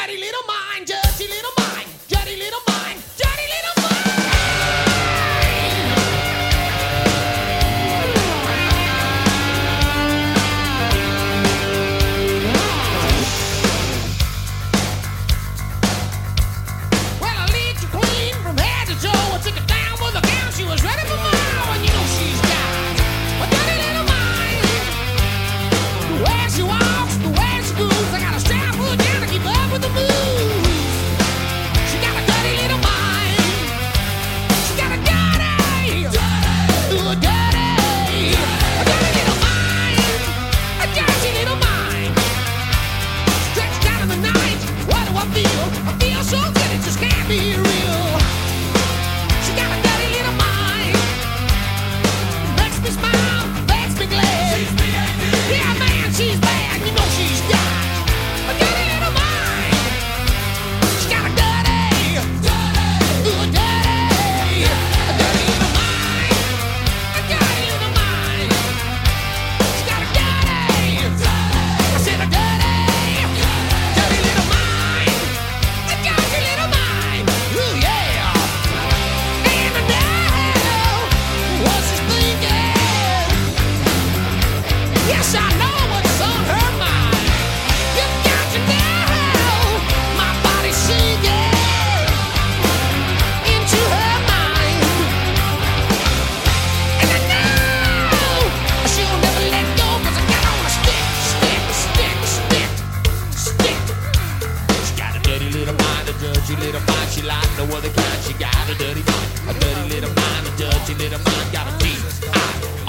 dirty little mind, dirty little mind, dirty little mind, dirty little mind. Well, I licked her clean from head to toe. I took her down with a gown. She was ready for more, and you know she's got a dirty little mind. The way she walks, the way she moves, I gotta strap her down to keep up with the moves. She got a dirty little mind. She got a dirty, a dirty little mind, a dirty little mind. Stretched out in the night, what do I feel? I feel so good, it just can't be real. She got a dirty little mind. Makes me smile, makes me glad. Yeah, man, she's bad. You know she's got a dirty little mind. She got a dirty, a dirty little mind. A dirty little mind. She got a dirty, I said a dirty little mind. A dirty little mind. Ooh, yeah. And I know what she's thinking. Yes, I know what's on her mind. You got to know my body's sinking into her mind. And I know she'll never let go 'cause I got on a stick. She got a dirty little mind, a dirty little mind. She like no other kind. She got a dirty mind, a dirty little mind, a dirty little mind. Got a D-I